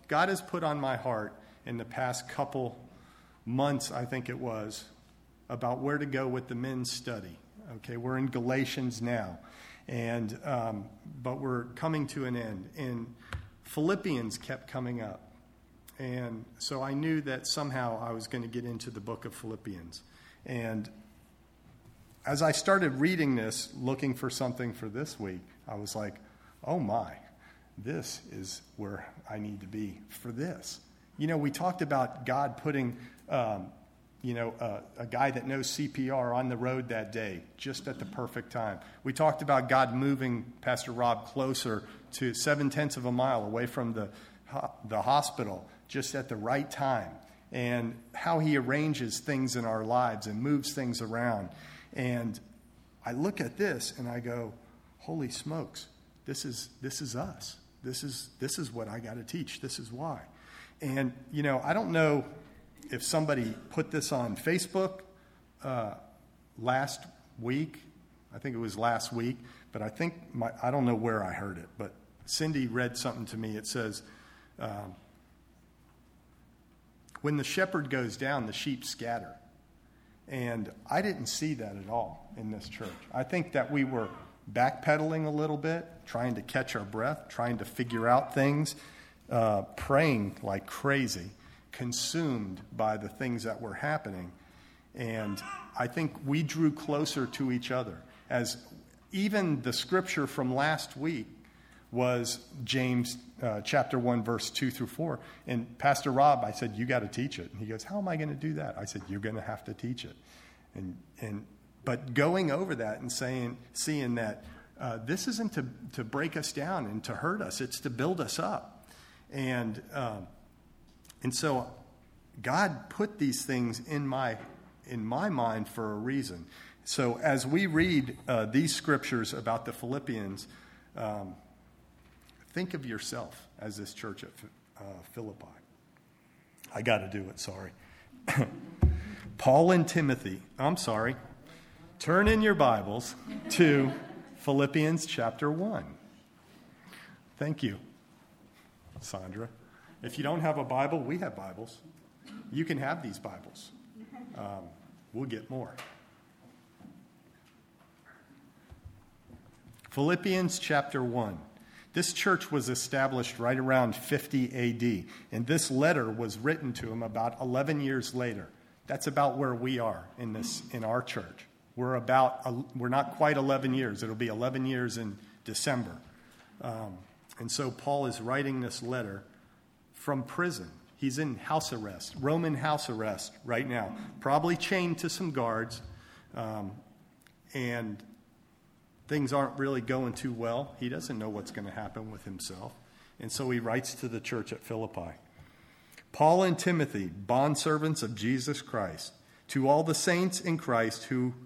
God has put on my heart in the past couple months, I think it was, about where to go with the men's study. Okay, we're in Galatians now, and but we're coming to an end. And Philippians kept coming up. And so I knew that somehow I was going to get into the book of Philippians. And as I started reading this, looking for something for this week, I was like, oh my, this is where I need to be for this. You know, we talked about God putting, a guy that knows CPR on the road that day, just at the perfect time. We talked about God moving Pastor Rob closer to 0.7 of a mile away from the hospital, just at the right time, and how he arranges things in our lives and moves things around. And I look at this and I go, holy smokes, this is us. This is what I got to teach. This is why. And, you know, I don't know if somebody put this on Facebook last week. I think it was last week, but I don't know where I heard it, but Cindy read something to me. It says, when the shepherd goes down, the sheep scatter. And I didn't see that at all in this church. I think that we were backpedaling a little bit, trying to catch our breath, trying to figure out things, praying like crazy, consumed by the things that were happening. And I think we drew closer to each other. As even the scripture from last week was James chapter 1, verse 2 through 4. And Pastor Rob, I said, you got to teach it. And he goes, how am I going to do that? I said, you're going to have to teach it. But going over that and seeing that this isn't to break us down and to hurt us. It's to build us up. And so God put these things in my mind for a reason. So as we read these scriptures about the Philippians, think of yourself as this church at Philippi. I got to do it, sorry. Paul and Timothy, turn in your Bibles to Philippians chapter 1. Thank you, Sandra. If you don't have a Bible, we have Bibles. You can have these Bibles. We'll get more. Philippians chapter 1. This church was established right around 50 A.D., and this letter was written to them about 11 years later. That's about where we are in our church. We're not quite 11 years. It'll be 11 years in December. And so Paul is writing this letter from prison. He's in house arrest, Roman house arrest right now, probably chained to some guards, and things aren't really going too well. He doesn't know what's going to happen with himself. And so he writes to the church at Philippi. Paul and Timothy, bondservants of Jesus Christ, to all the saints in Christ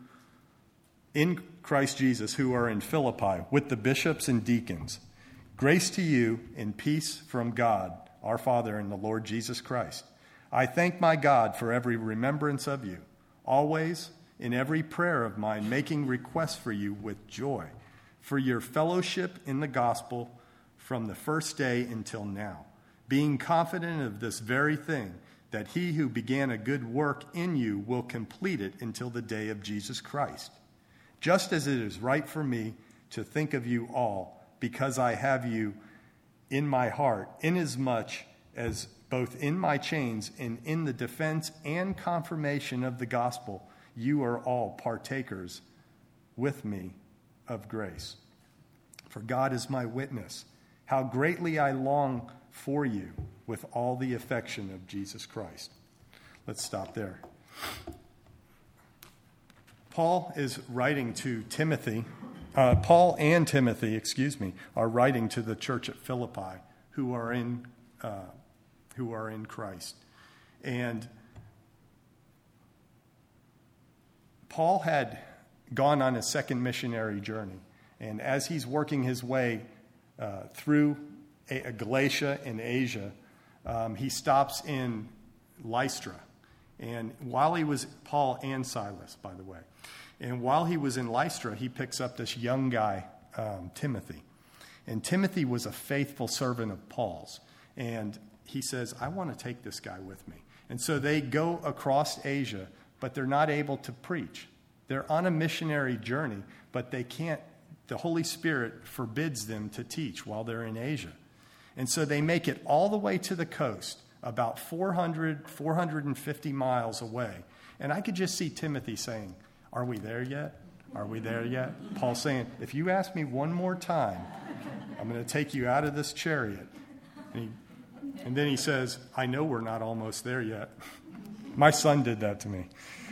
Jesus who are in Philippi, with the bishops and deacons. Grace to you and peace from God, our Father, and the Lord Jesus Christ. I thank my God for every remembrance of you, always in every prayer of mine, making requests for you with joy, for your fellowship in the gospel from the first day until now, being confident of this very thing, that he who began a good work in you will complete it until the day of Jesus Christ. Just as it is right for me to think of you all, because I have you in my heart, inasmuch as both in my chains and in the defense and confirmation of the gospel, you are all partakers with me of grace. For God is my witness, how greatly I long for you with all the affection of Jesus Christ. Let's stop there. Paul is writing to Timothy. Paul and Timothy, are writing to the church at Philippi who are in Christ. And Paul had gone on a second missionary journey. And as he's working his way through Galatia and Asia, he stops in Lystra. And while he was, Paul and Silas, by the way, and while he was in Lystra, he picks up this young guy, Timothy. And Timothy was a faithful servant of Paul's. And he says, I want to take this guy with me. And so they go across Asia, but they're not able to preach. They're on a missionary journey, but they can't. The Holy Spirit forbids them to teach while they're in Asia. And so they make it all the way to the coast, about 450 miles away. And I could just see Timothy saying, are we there yet? Are we there yet? Paul saying, if you ask me one more time, I'm going to take you out of this chariot. And then he says, I know we're not almost there yet. My son did that to me.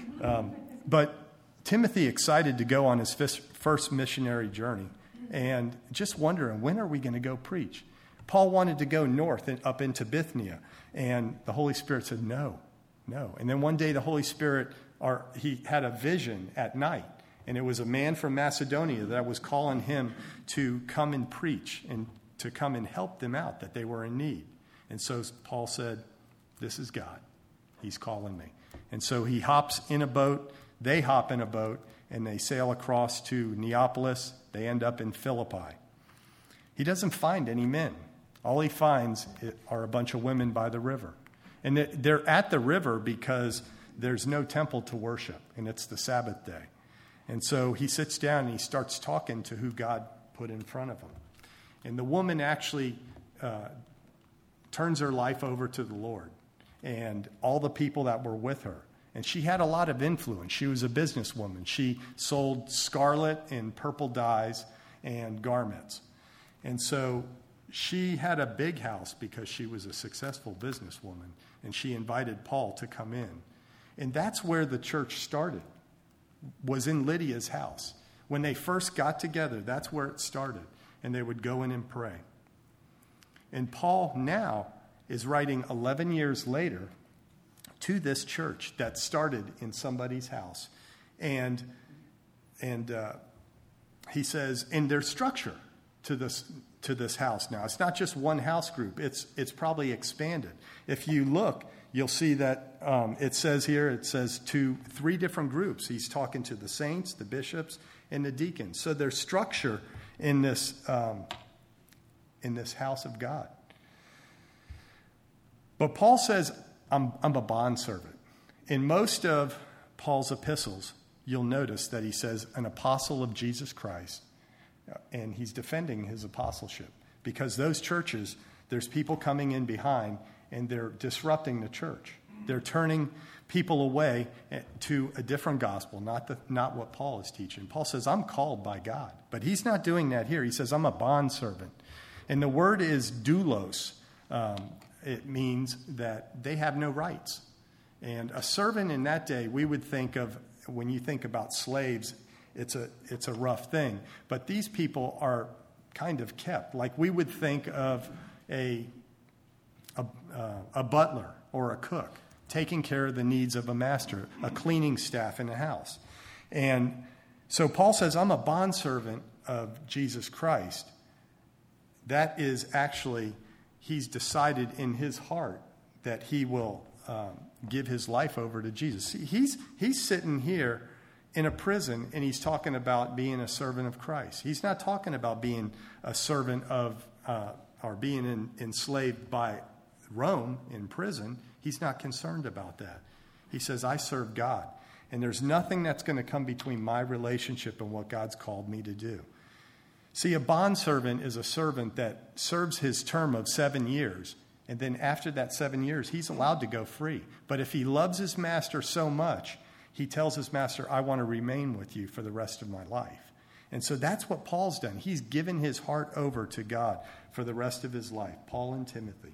But Timothy excited to go on his first missionary journey and just wondering, when are we going to go preach? Paul wanted to go north and up into Bithynia, and the Holy Spirit said, no. And then one day the Holy Spirit, he had a vision at night, and it was a man from Macedonia that was calling him to come and preach and to come and help them out, that they were in need. And so Paul said, this is God. He's calling me. And so he hops in a boat, they hop in a boat, and they sail across to Neapolis. They end up in Philippi. He doesn't find any men. All he finds are a bunch of women by the river. And they're at the river because there's no temple to worship, and it's the Sabbath day. And so he sits down and he starts talking to who God put in front of him. And the woman actually turns her life over to the Lord and all the people that were with her. And she had a lot of influence. She was a businesswoman. She sold scarlet and purple dyes and garments. And so she had a big house because she was a successful businesswoman. And she invited Paul to come in. And that's where the church started, was in Lydia's house. When they first got together, that's where it started. And they would go in and pray. And Paul now is writing 11 years later to this church that started in somebody's house. And he says, in their structure to this house now, it's not just one house group. It's probably expanded. If you look, you'll see that it says to 3 different groups. He's talking to the saints, the bishops, and the deacons. So there's structure in this house of God. But Paul says, I'm a bondservant. In most of Paul's epistles, you'll notice that he says an apostle of Jesus Christ, and he's defending his apostleship because those churches, there's people coming in behind and they're disrupting the church. They're turning people away to a different gospel, not what Paul is teaching. Paul says, I'm called by God, but he's not doing that here. He says, I'm a bondservant. And the word is doulos. It means that they have no rights. And a servant in that day, we would think of, when you think about slaves, it's a rough thing. But these people are kind of kept. Like we would think of a butler or a cook taking care of the needs of a master, a cleaning staff in a house. And so Paul says, I'm a bondservant of Jesus Christ. That is actually, he's decided in his heart that he will give his life over to Jesus. See, he's sitting here in a prison and he's talking about being a servant of Christ. He's not talking about being a servant of or being enslaved by Rome in prison. He's not concerned about that. He says, I serve God, and there's nothing that's going to come between my relationship and what God's called me to do. See, a bondservant is a servant that serves his term of 7 years, and then after that 7 years, he's allowed to go free. But if he loves his master so much, he tells his master, I want to remain with you for the rest of my life. And so that's what Paul's done. He's given his heart over to God for the rest of his life, Paul and Timothy.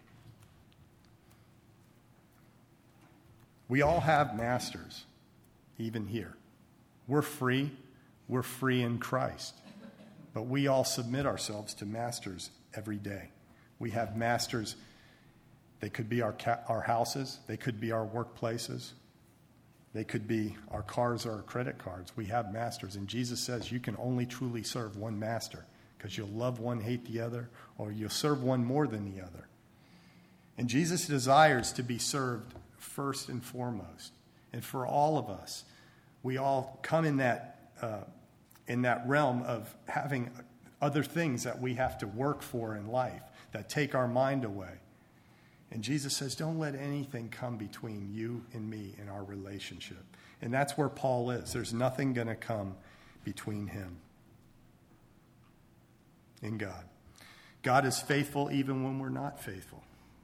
We all have masters, even here. We're free in Christ. But we all submit ourselves to masters every day. We have masters. They could be our houses. They could be our workplaces. They could be our cars or our credit cards. We have masters. And Jesus says you can only truly serve one master because you'll love one, hate the other, or you'll serve one more than the other. And Jesus desires to be served first and foremost. And for all of us, we all come in that realm of having other things that we have to work for in life that take our mind away. And Jesus says, don't let anything come between you and me in our relationship. And that's where Paul is. There's nothing going to come between him and God. God is faithful even when we're not faithful.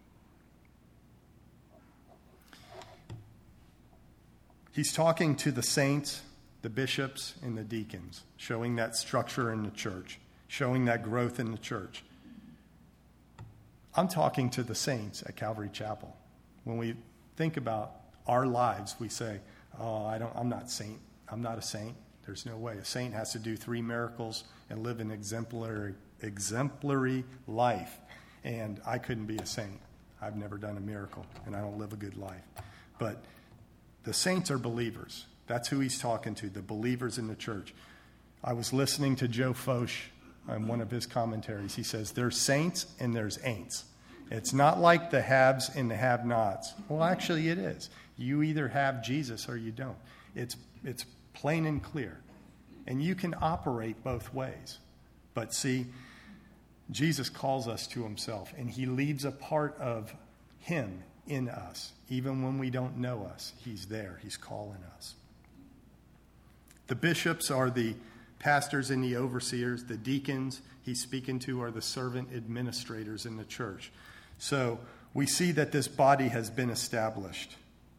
He's talking to the saints, the bishops, and the deacons, showing that structure in the church, showing that growth in the church. I'm talking to the saints at Calvary Chapel. When we think about our lives, we say, oh, I'm not a saint. There's no way. A saint has to do 3 miracles and live an exemplary life. And I couldn't be a saint. I've never done a miracle, and I don't live a good life. But the saints are believers. That's who he's talking to, the believers in the church. I was listening to Joe Focht on one of his commentaries. He says, there's saints and there's ain'ts. It's not like the haves and the have-nots. Well, actually it is. You either have Jesus or you don't. It's plain and clear. And you can operate both ways. But see, Jesus calls us to himself, and he leaves a part of him in us. Even when we don't know us, he's there. He's calling us. The bishops are the pastors and the overseers. The deacons he's speaking to are the servant administrators in the church. So we see that this body has been established.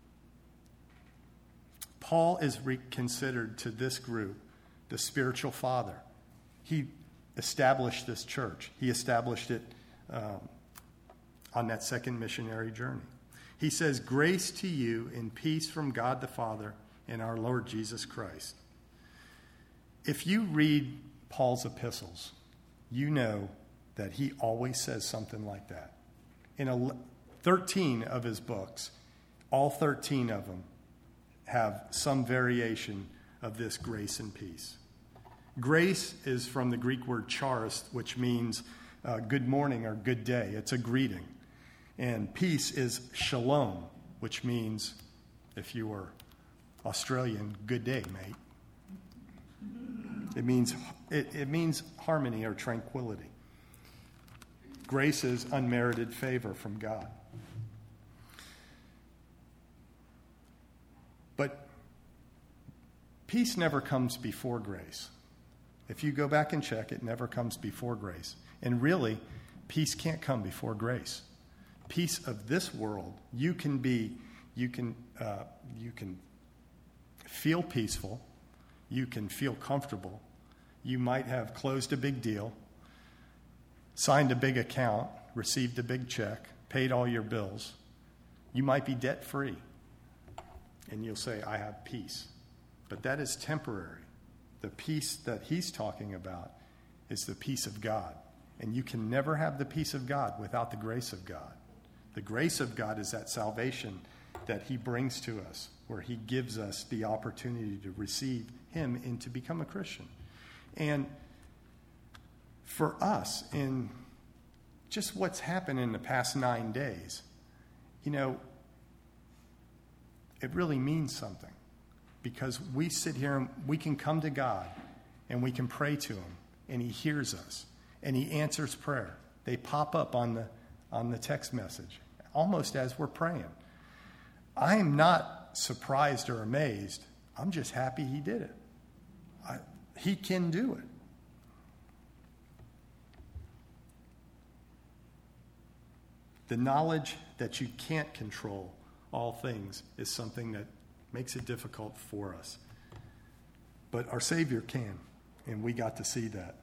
Paul is considered to this group the spiritual father. He established this church. He established it on that second missionary journey. He says, grace to you and peace from God the Father and our Lord Jesus Christ. If you read Paul's epistles, you know that he always says something like that. In 13 of his books, all 13 of them have some variation of this grace and peace. Grace is from the Greek word charis, which means good morning or good day. It's a greeting. And peace is shalom, which means, if you were Australian, good day, mate. It means harmony or tranquility. Grace is unmerited favor from God. But peace never comes before grace. If you go back and check, it never comes before grace. And really, peace can't come before grace. Peace of this world, you can feel peaceful, you can feel comfortable, you might have closed a big deal, signed a big account, received a big check, paid all your bills. You might be debt-free, and you'll say, I have peace. But that is temporary. The peace that he's talking about is the peace of God. And you can never have the peace of God without the grace of God. The grace of God is that salvation that he brings to us, where he gives us the opportunity to receive him and to become a Christian. And for us, in just what's happened in the past 9 days, it really means something. Because we sit here and we can come to God and we can pray to him, and he hears us and he answers prayer. They pop up on the text message almost as we're praying. I am not surprised or amazed. I'm just happy he did it. He can do it. The knowledge that you can't control all things is something that makes it difficult for us. But our Savior can, and we got to see that.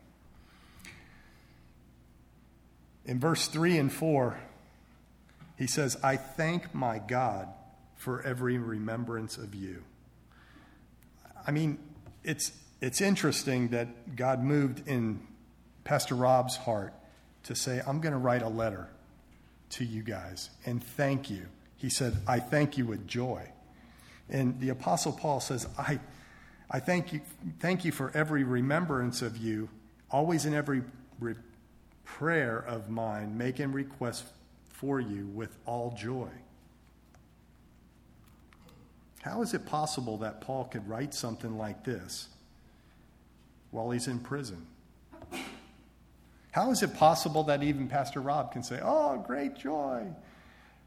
In verse 3 and 4, he says, I thank my God for every remembrance of you. I mean, it's interesting that God moved in Pastor Rob's heart to say, I'm going to write a letter to you guys and thank you. He said, I thank you with joy. And the Apostle Paul says, I thank you for every remembrance of you, always in every prayer of mine, making requests for you with all joy. How is it possible that Paul could write something like this while he's in prison? How is it possible that even Pastor Rob can say, oh, great joy?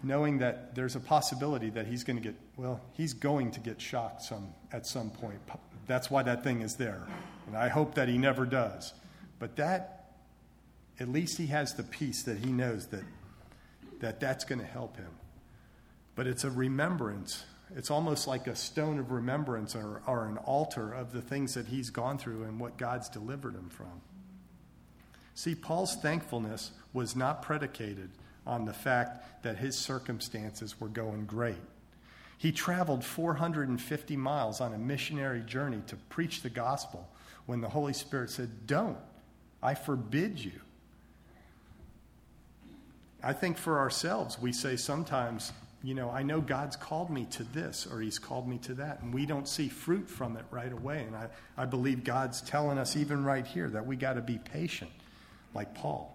knowing that there's a possibility that he's going to get shocked at some point. That's why that thing is there. And I hope that he never does. But that, at least he has the peace that he knows that's going to help him. But it's a remembrance. It's almost like a stone of remembrance or an altar of the things that he's gone through and what God's delivered him from. See, Paul's thankfulness was not predicated on the fact that his circumstances were going great. He traveled 450 miles on a missionary journey to preach the gospel when the Holy Spirit said, "Don't. I forbid you." I think for ourselves, we say sometimes, I know God's called me to this or he's called me to that, and we don't see fruit from it right away. And I believe God's telling us even right here that we got to be patient, like Paul.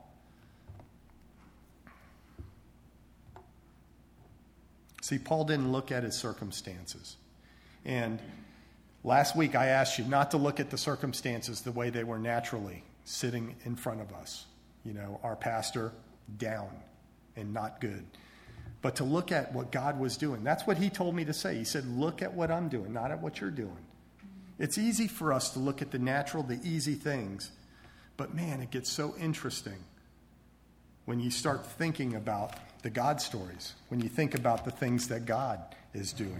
See, Paul didn't look at his circumstances. And last week I asked you not to look at the circumstances the way they were naturally sitting in front of us. Our pastor down and not good. But to look at what God was doing. That's what he told me to say. He said, look at what I'm doing, not at what you're doing. It's easy for us to look at the natural, the easy things. But man, it gets so interesting when you start thinking about the God stories, when you think about the things that God is doing.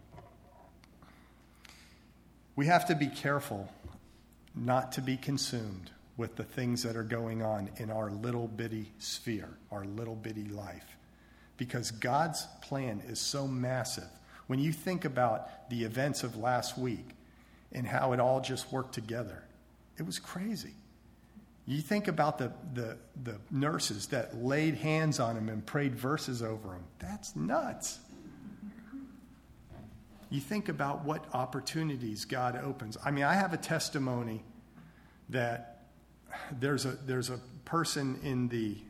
We have to be careful not to be consumed with the things that are going on in our little bitty sphere, our little bitty life. Because God's plan is so massive. When you think about the events of last week and how it all just worked together, it was crazy. You think about the nurses that laid hands on him and prayed verses over him. That's nuts. You think about what opportunities God opens. I have a testimony that there's a person in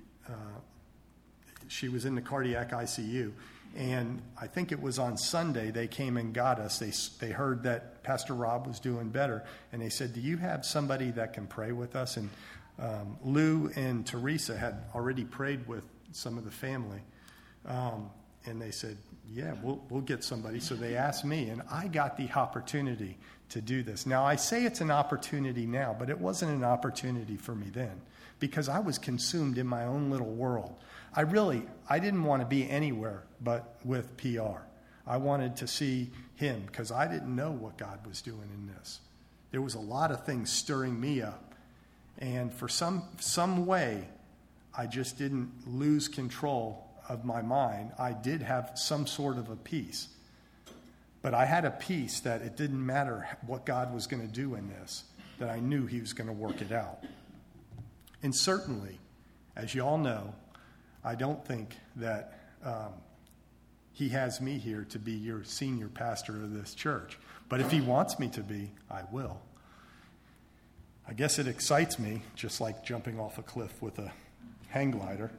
she was in the cardiac ICU, and I think it was on Sunday they came and got us. They heard that Pastor Rob was doing better, and they said, "Do you have somebody that can pray with us?" And Lou and Teresa had already prayed with some of the family, and they said, "Yeah, we'll get somebody." So they asked me, and I got the opportunity to do this. Now, I say it's an opportunity now, but it wasn't an opportunity for me then because I was consumed in my own little world. I didn't want to be anywhere but with PR. I wanted to see him because I didn't know what God was doing in this. There was a lot of things stirring me up. And for some way, I just didn't lose control of my mind. I did have some sort of a peace. But I had a peace that it didn't matter what God was going to do in this, that I knew he was going to work it out. And certainly, as you all know, I don't think that he has me here to be your senior pastor of this church. But if he wants me to be, I will. I guess it excites me, just like jumping off a cliff with a hang glider.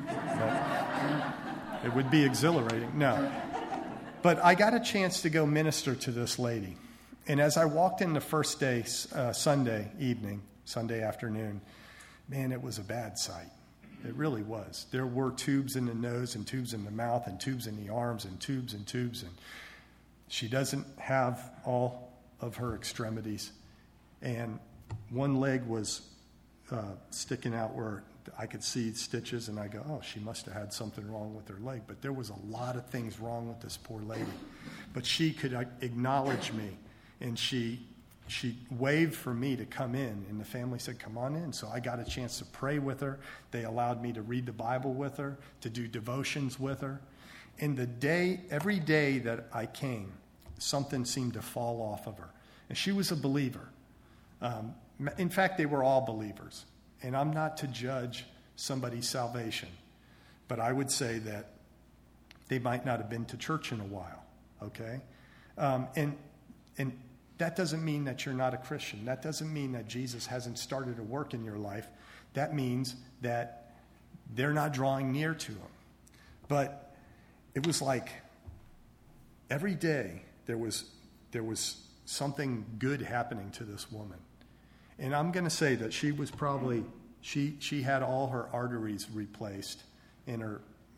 It would be exhilarating. No. But I got a chance to go minister to this lady. And as I walked in the first day, Sunday afternoon, man, it was a bad sight. It really was. There were tubes in the nose and tubes in the mouth and tubes in the arms and tubes. And she doesn't have all of her extremities. And one leg was sticking out where I could see stitches, and I go, oh, she must have had something wrong with her leg. But there was a lot of things wrong with this poor lady. But she could acknowledge me, and she waved for me to come in, and the family said, come on in. So I got a chance to pray with her. They allowed me to read the Bible with her, to do devotions with her. And every day that I came, something seemed to fall off of her. And she was a believer. In fact, they were all believers. And I'm not to judge somebody's salvation, but I would say that they might not have been to church in a while, okay? And that doesn't mean that you're not a Christian. That doesn't mean that Jesus hasn't started to work in your life. That means that they're not drawing near to him. But it was like every day there was something good happening to this woman. And I'm going to say that she was probably, she had all her arteries replaced in her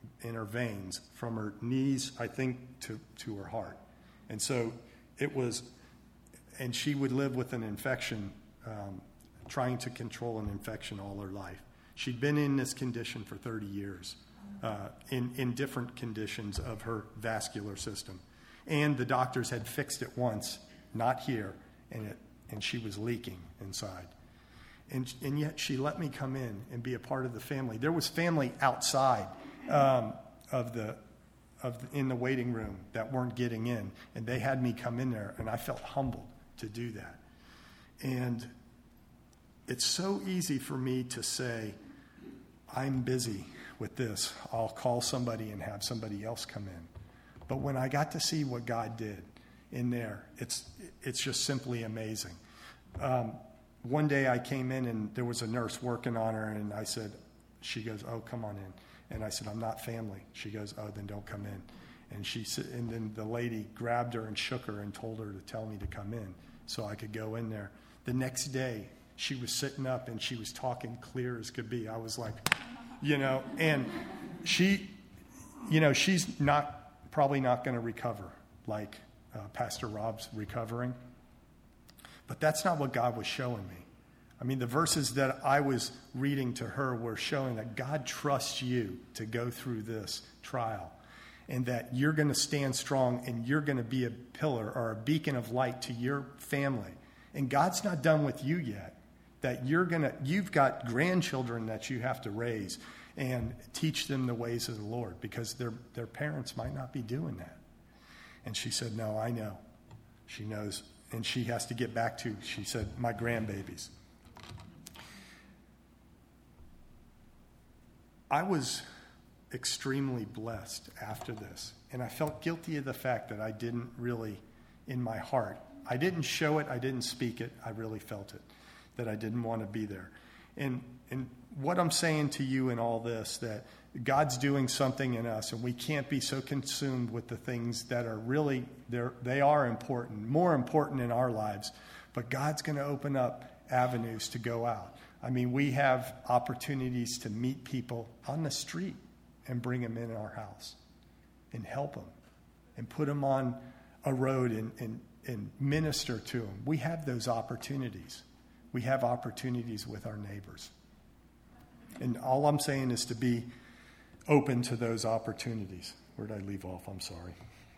in her veins from her knees, I think, to her heart. And so it was, and she would live with an infection, trying to control an infection all her life. She'd been in this condition for 30 years, in different conditions of her vascular system. And the doctors had fixed it once, not here, and she was leaking inside. And yet she let me come in and be a part of the family. There was family outside in the waiting room that weren't getting in, and they had me come in there, and I felt humbled to do that. And it's so easy for me to say, I'm busy with this. I'll call somebody and have somebody else come in. But when I got to see what God did in there, it's just simply amazing. One day I came in and there was a nurse working on her, and I said, she goes, oh, come on in. And I said, I'm not family. She goes, oh, then don't come in. And then the lady grabbed her and shook her and told her to tell me to come in so I could go in there. The next day, she was sitting up and she was talking clear as could be. I was like, and she's probably not going to recover like Pastor Rob's recovering. But that's not what God was showing me. I mean, the verses that I was reading to her were showing that God trusts you to go through this trial, and that you're going to stand strong and you're going to be a pillar or a beacon of light to your family. And God's not done with you yet. That you've got grandchildren that you have to raise and teach them the ways of the Lord, because their parents might not be doing that. And she said, no, I know. She knows. And she has to get back to, she said, my grandbabies. I was extremely blessed after this. And I felt guilty of the fact that I didn't really, in my heart, I didn't show it, I didn't speak it, I really felt it, that I didn't want to be there. And what I'm saying to you in all this, that God's doing something in us, and we can't be so consumed with the things that are really, they are important, more important in our lives, but God's going to open up avenues to go out. I mean, we have opportunities to meet people on the street and bring them in our house and help them and put them on a road and minister to them. We have those opportunities. We have opportunities with our neighbors. And all I'm saying is to be open to those opportunities. Where did I leave off? I'm sorry.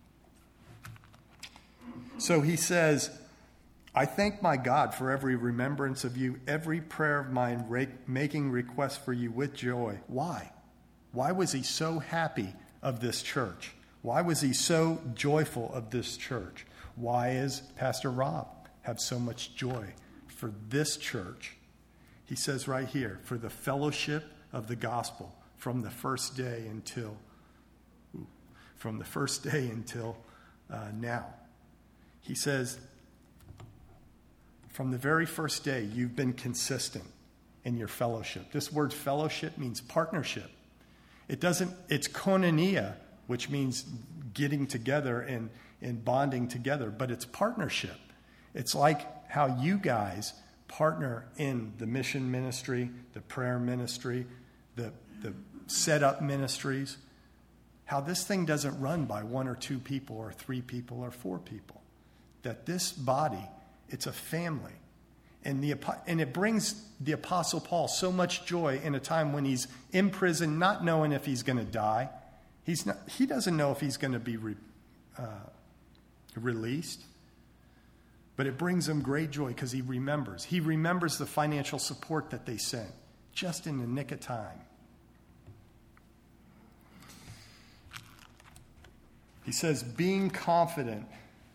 So he says, I thank my God for every remembrance of you, every prayer of mine, making requests for you with joy. Why? Why was he so happy of this church? Why was he so joyful of this church? Why is Pastor Rob have so much joy for this church? He says right here, for the fellowship of the gospel from the first day until now. He says, from the very first day, you've been consistent in your fellowship. This word fellowship means partnership. It's koinonia, which means getting together and bonding together, but it's partnership. It's like how you guys partner in the mission ministry, the prayer ministry, the set-up ministries, how this thing doesn't run by one or two people or three people or four people. That this body, it's a family. And it brings the Apostle Paul so much joy in a time when he's in prison, not knowing if he's going to die. He doesn't know if he's going to be released. But it brings him great joy because he remembers. He remembers the financial support that they sent just in the nick of time. He says, being confident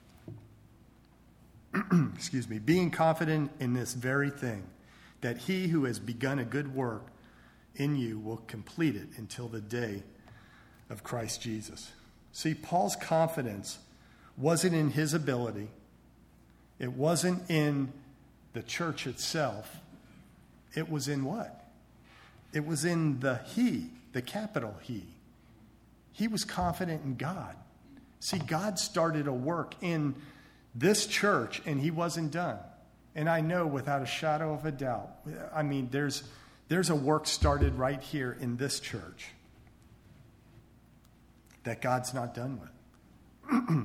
in this very thing, that he who has begun a good work in you will complete it until the day of Christ Jesus. See, Paul's confidence wasn't in his ability. It wasn't in the church itself. It was in what? It was in the capital He. He was confident in God. See, God started a work in this church, and he wasn't done. And I know without a shadow of a doubt, I mean, there's a work started right here in this church. that God's not done with.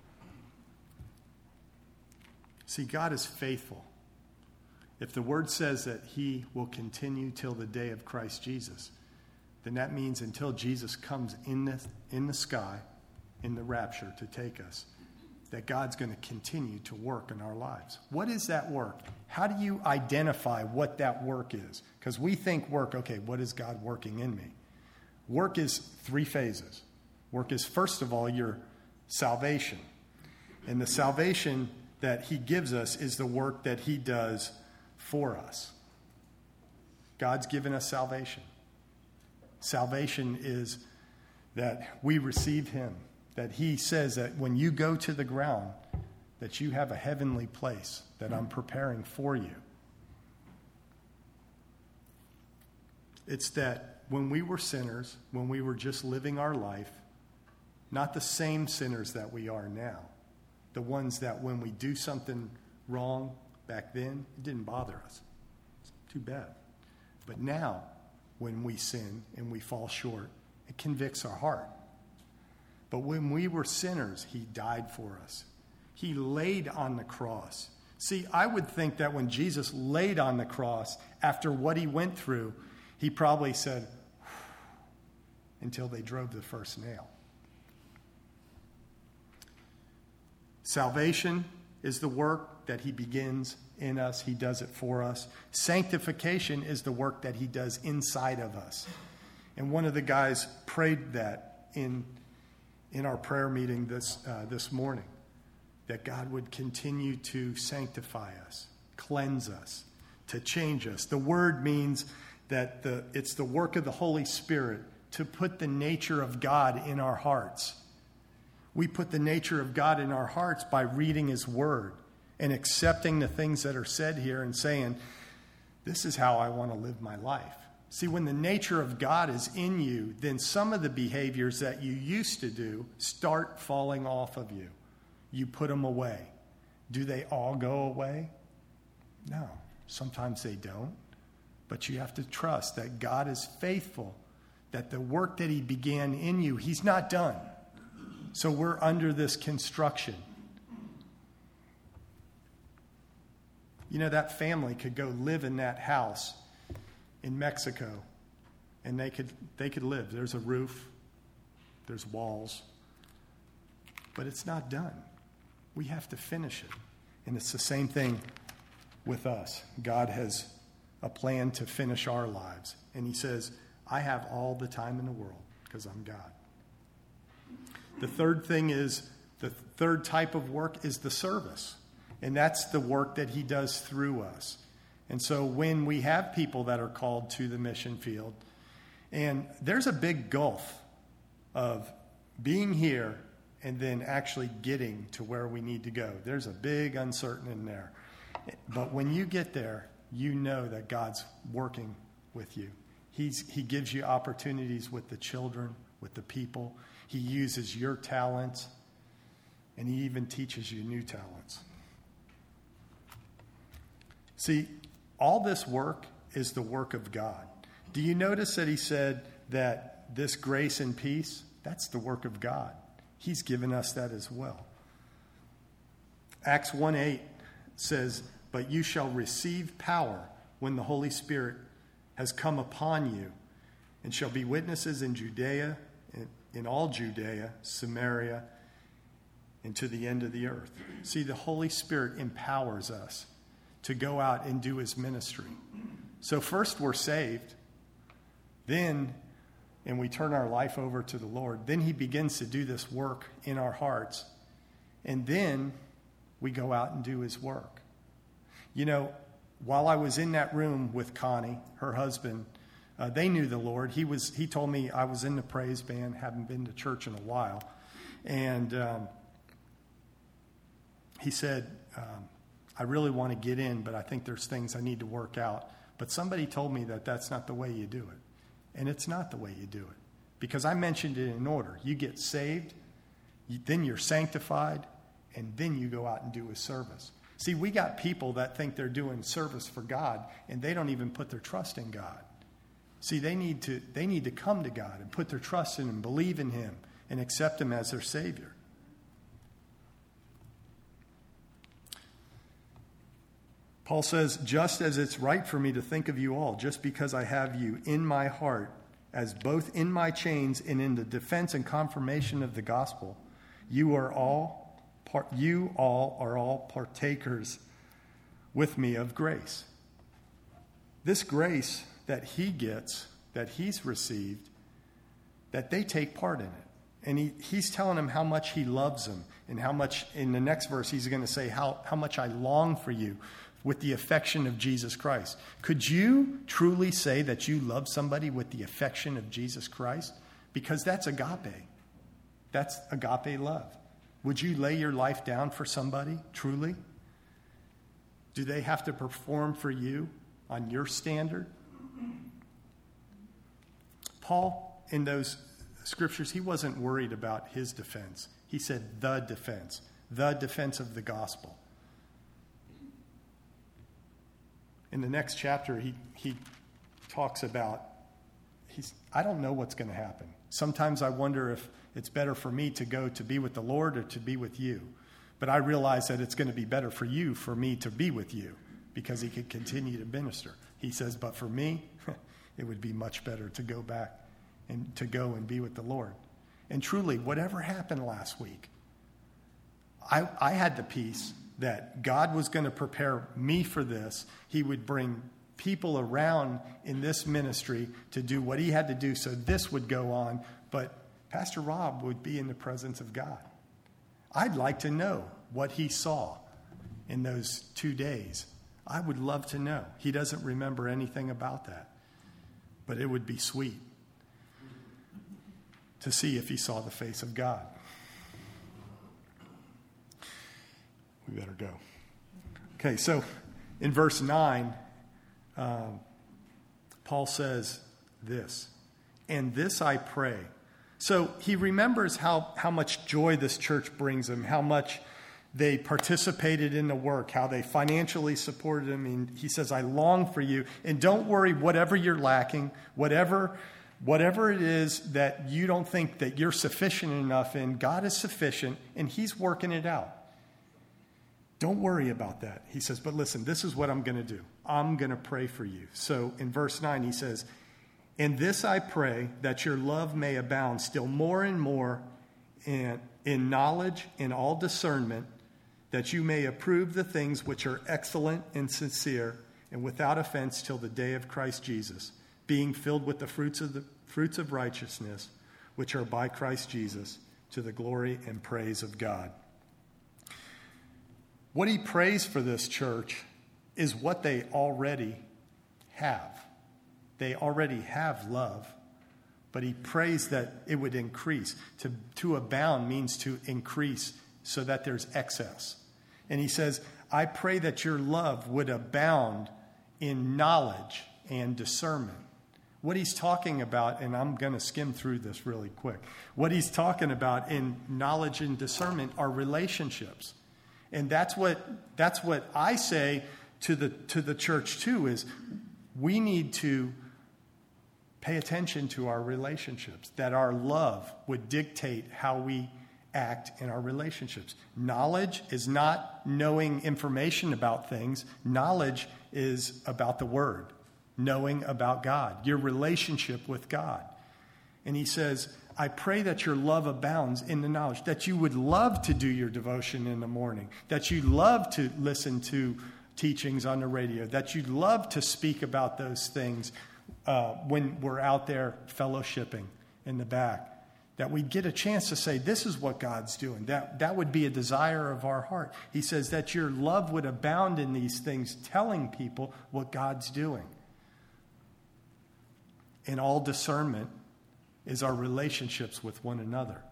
See, God is faithful. If the word says that he will continue till the day of Christ Jesus, then that means until Jesus comes in the sky, in the rapture to take us, that God's going to continue to work in our lives. What is that work? How do you identify what that work is? Because we think work, okay, what is God working in me? Work is 3 phases. Work is, first of all, your salvation. And the salvation that he gives us is the work that he does for us. God's given us salvation. Salvation is that we receive him. That he says that when you go to the ground, that you have a heavenly place that I'm preparing for you. It's that when we were sinners, when we were just living our life, not the same sinners that we are now, the ones that when we do something wrong back then, it didn't bother us. It's too bad. But now, when we sin and we fall short, it convicts our heart. But when we were sinners, he died for us. He laid on the cross. See, I would think that when Jesus laid on the cross, after what he went through, he probably said, until they drove the first nail. Salvation is the work that he begins in us. He does it for us. Sanctification is the work that he does inside of us. And one of the guys prayed that in our prayer meeting this morning, that God would continue to sanctify us, cleanse us, to change us. The word means that it's the work of the Holy Spirit to put the nature of God in our hearts. We put the nature of God in our hearts by reading his word and accepting the things that are said here and saying, this is how I want to live my life. See, when the nature of God is in you, then some of the behaviors that you used to do start falling off of you. You put them away. Do they all go away? No. Sometimes they don't. But you have to trust that God is faithful, that the work that he began in you, he's not done. So we're under this construction. You know, that family could go live in that house in Mexico, and they could live. There's a roof, there's walls, but it's not done. We have to finish it. And it's the same thing with us. God has a plan to finish our lives. And he says, I have all the time in the world because I'm God. The third type of work is the service. And that's the work that he does through us. And so when we have people that are called to the mission field, and there's a big gulf of being here and then actually getting to where we need to go. There's a big uncertainty in there. But when you get there, you know that God's working with you. He gives you opportunities with the children, with the people. He uses your talents, and he even teaches you new talents. See, all this work is the work of God. Do you notice that he said that this grace and peace, that's the work of God. He's given us that as well. Acts 1:8 says, but you shall receive power when the Holy Spirit has come upon you, and shall be witnesses in Judea, in all Judea, Samaria, and to the end of the earth. See, the Holy Spirit empowers us to go out and do his ministry. So first we're saved, then, and we turn our life over to the Lord. Then he begins to do this work in our hearts. And then we go out and do his work. You know, while I was in that room with Connie, her husband, they knew the Lord. He told me I was in the praise band, haven't been to church in a while. And he said, I really want to get in, but I think there's things I need to work out. But somebody told me that that's not the way you do it. And it's not the way you do it. Because I mentioned it in order. You get saved, then you're sanctified, and then you go out and do his service. See, we got people that think they're doing service for God, and they don't even put their trust in God. See, they need to come to God and put their trust in him, believe in him, and accept him as their Savior. Paul says, just as it's right for me to think of you all, just because I have you in my heart, as both in my chains and in the defense and confirmation of the gospel, you all are all partakers with me of grace. This grace that he gets, that he's received, that they take part in it. And he's telling them how much he loves them, and how much, in the next verse, he's going to say how much I long for you with the affection of Jesus Christ. Could you truly say that you love somebody with the affection of Jesus Christ? Because that's agape. That's agape love. Would you lay your life down for somebody, truly? Do they have to perform for you on your standard? Paul, in those scriptures, he wasn't worried about his defense. He said the defense of the gospel. In the next chapter, he talks about, I don't know what's going to happen. Sometimes I wonder if it's better for me to go to be with the Lord or to be with you. But I realize that it's going to be better for me to be with you, because he could continue to minister. He says, but for me, it would be much better to go back and to go and be with the Lord. And truly, whatever happened last week, I had the peace that God was going to prepare me for this. He would bring people around in this ministry to do what he had to do so this would go on. But Pastor Rob would be in the presence of God. I'd like to know what he saw in those 2 days. I would love to know. He doesn't remember anything about that. But it would be sweet to see if he saw the face of God. We better go. Okay, so in verse 9, Paul says this, and this I pray. So he remembers how much joy this church brings him, how much they participated in the work, how they financially supported him. And he says, I long for you. And don't worry, whatever you're lacking, whatever it is that you don't think that you're sufficient enough in, God is sufficient, and he's working it out. Don't worry about that. He says, but listen, this is what I'm going to do. I'm going to pray for you. So in verse 9, he says, and this I pray, that your love may abound still more and more in knowledge and all discernment, that you may approve the things which are excellent and sincere and without offense till the day of Christ Jesus, being filled with the fruits of righteousness, which are by Christ Jesus, to the glory and praise of God. What he prays for this church is what they already have. They already have love, but he prays that it would increase. To abound means to increase so that there's excess. And he says, I pray that your love would abound in knowledge and discernment. What he's talking about, and I'm going to skim through this really quick. What he's talking about in knowledge and discernment are relationships. And that's what I say to the church too, is we need to pay attention to our relationships, that our love would dictate how we act in our relationships. Knowledge is not knowing information about things. Knowledge is about the Word, knowing about God, your relationship with God. And he says, I pray that your love abounds in the knowledge, that you would love to do your devotion in the morning, that you love to listen to teachings on the radio, that you'd love to speak about those things when we're out there fellowshipping in the back, that we'd get a chance to say, this is what God's doing. That would be a desire of our heart. He says that your love would abound in these things, telling people what God's doing. And all discernment is our relationships with one another.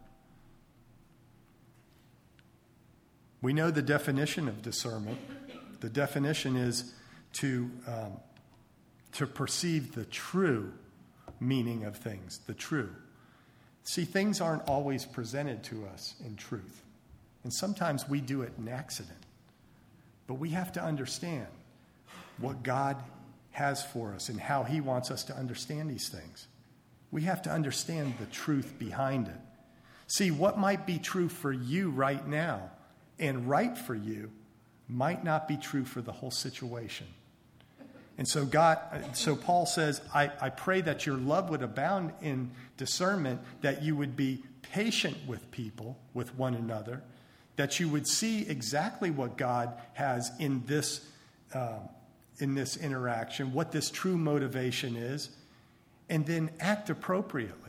We know the definition of discernment. The definition is to perceive the true meaning of things, the true. See, things aren't always presented to us in truth. And sometimes we do it in accident. But we have to understand what God has for us and how he wants us to understand these things. We have to understand the truth behind it. See, what might be true for you right now and right for you might not be true for the whole situation. And so Paul says, I pray that your love would abound in discernment, that you would be patient with people, with one another, that you would see exactly what God has in this interaction, what this true motivation is, and then act appropriately.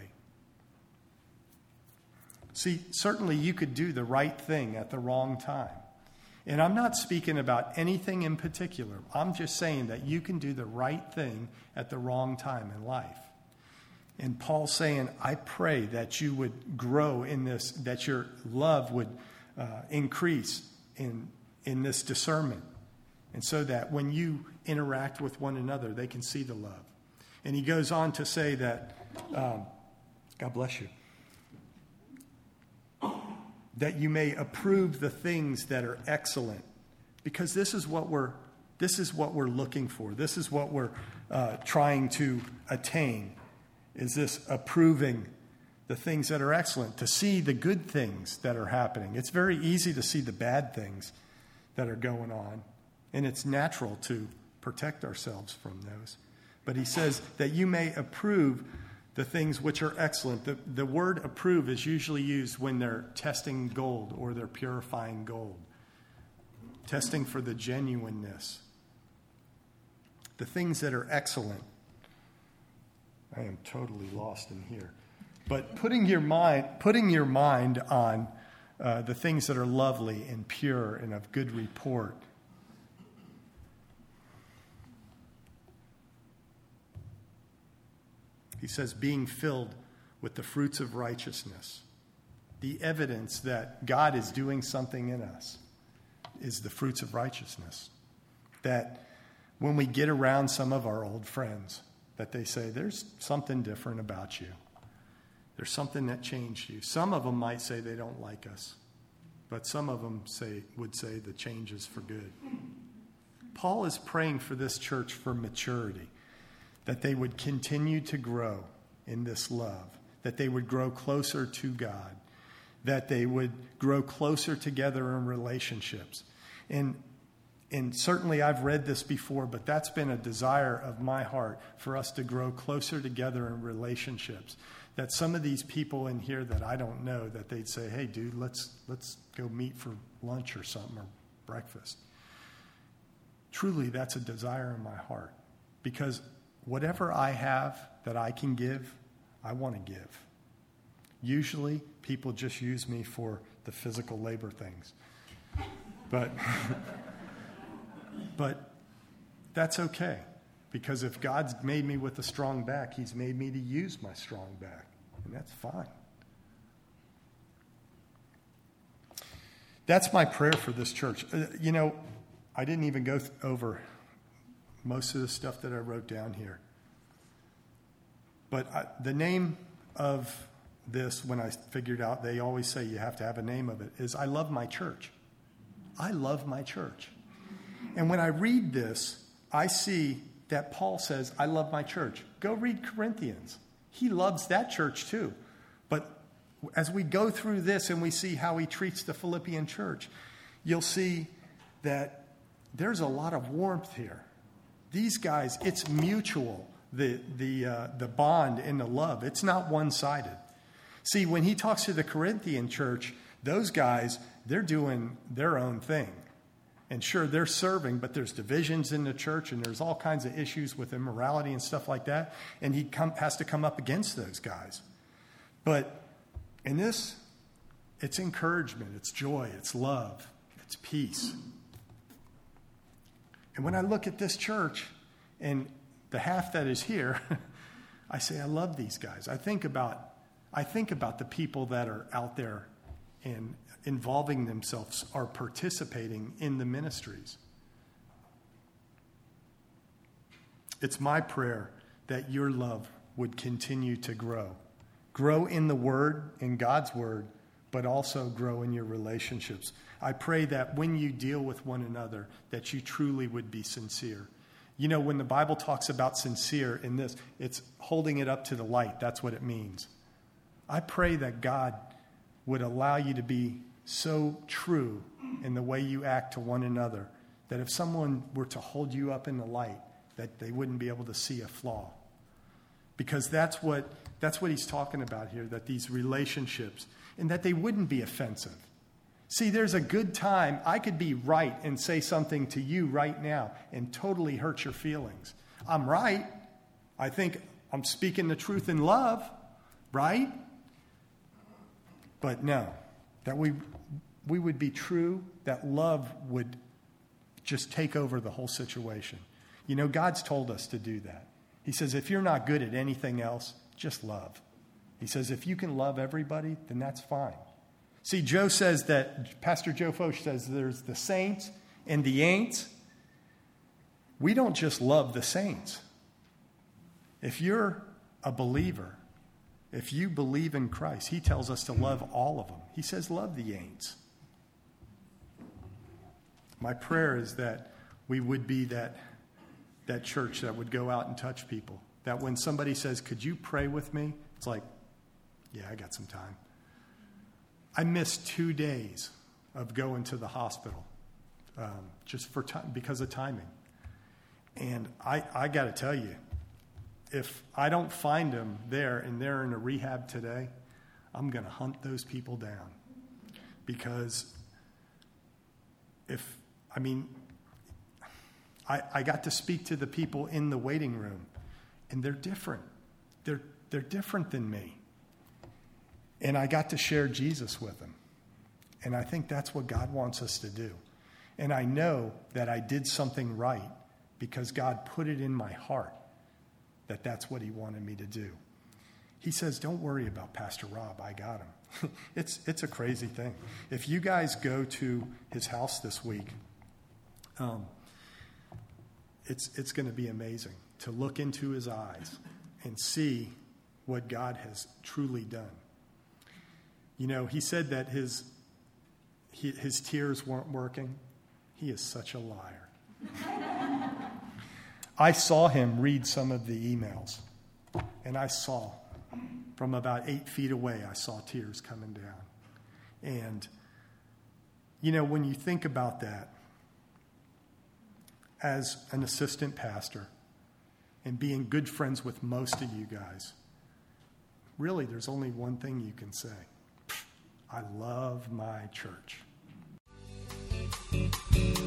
See, certainly you could do the right thing at the wrong time. And I'm not speaking about anything in particular. I'm just saying that you can do the right thing at the wrong time in life. And Paul's saying, I pray that you would grow in this, that your love would increase in this discernment. And so that when you interact with one another, they can see the love. And he goes on to say that, God bless you, that you may approve the things that are excellent. Because this is what we're looking for. This is what we're trying to attain, is this approving the things that are excellent, to see the good things that are happening. It's very easy to see the bad things that are going on, and it's natural to protect ourselves from those. But he says that you may approve the things which are excellent. The word approve is usually used when they're testing gold or they're purifying gold, testing for the genuineness. The things that are excellent. I am totally lost in here. But putting your mind on the things that are lovely and pure and of good report. He says, being filled with the fruits of righteousness. The evidence that God is doing something in us is the fruits of righteousness. That when we get around some of our old friends, that they say, there's something different about you. There's something that changed you. Some of them might say they don't like us, but some of them would say the change is for good. Paul is praying for this church for maturity, that they would continue to grow in this love, that they would grow closer to God, that they would grow closer together in relationships. And certainly I've read this before, but that's been a desire of my heart, for us to grow closer together in relationships. That some of these people in here that I don't know, that they'd say, hey, dude, let's go meet for lunch or something, or breakfast. Truly, that's a desire in my heart. Because whatever I have that I can give, I want to give. Usually, people just use me for the physical labor things. But that's okay. Because if God's made me with a strong back, he's made me to use my strong back. And that's fine. That's my prayer for this church. I didn't even go over most of the stuff that I wrote down here. But the name of this, when I figured out, they always say you have to have a name of it, is I love my church. I love my church. And when I read this, I see that Paul says, I love my church. Go read Corinthians. He loves that church too. But as we go through this and we see how he treats the Philippian church, you'll see that there's a lot of warmth here. These guys, it's mutual, the bond and the love. It's not one-sided. See, when he talks to the Corinthian church, those guys, they're doing their own thing. And sure, they're serving, but there's divisions in the church, and there's all kinds of issues with immorality and stuff like that. And he has to come up against those guys. But in this, it's encouragement, it's joy, it's love, it's peace. And when I look at this church and the half that is here, I say, I love these guys. I think about the people that are out there and involving themselves, are participating in the ministries. It's my prayer that your love would continue to grow. Grow in the Word, in God's Word, but also grow in your relationships. I pray that when you deal with one another, that you truly would be sincere. You know, when the Bible talks about sincere in this, it's holding it up to the light. That's what it means. I pray that God would allow you to be so true in the way you act to one another that if someone were to hold you up in the light, that they wouldn't be able to see a flaw. Because that's what he's talking about here, that these relationships, and that they wouldn't be offensive. See, there's a good time I could be right and say something to you right now and totally hurt your feelings. I'm right. I think I'm speaking the truth in love, right? But no, that we would be true, that love would just take over the whole situation. You know, God's told us to do that. He says, if you're not good at anything else, just love. He says, if you can love everybody, then that's fine. See, Pastor Joe Foch says there's the saints and the ain'ts. We don't just love the saints. If you're a believer, if you believe in Christ, he tells us to love all of them. He says, love the ain'ts. My prayer is that we would be that church that would go out and touch people. That when somebody says, could you pray with me? It's like, yeah, I got some time. I missed 2 days of going to the hospital just for time, because of timing. And I got to tell you, if I don't find them there and they're in a rehab today, I'm going to hunt those people down. Because I got to speak to the people in the waiting room, and they're different. They're different than me. And I got to share Jesus with them. And I think that's what God wants us to do. And I know that I did something right because God put it in my heart that that's what he wanted me to do. He says, don't worry about Pastor Rob. I got him. It's a crazy thing. If you guys go to his house this week, it's going to be amazing to look into his eyes and see what God has truly done. You know, he said that his tears weren't working. He is such a liar. I saw him read some of the emails, and I saw from about 8 feet away, I saw tears coming down. And, you know, when you think about that, as an assistant pastor and being good friends with most of you guys, really there's only one thing you can say. I love my church.